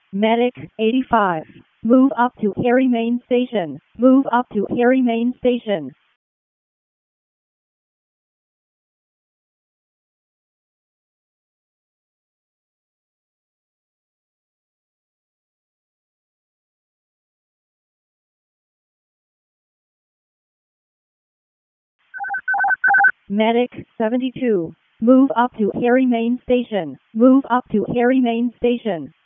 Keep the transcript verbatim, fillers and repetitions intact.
Medic eighty-five. Move up to Harry Main Station. Move up to Harry Main Station. Medic seventy-two. Move up to Harry Main Station. Move up to Harry Main Station.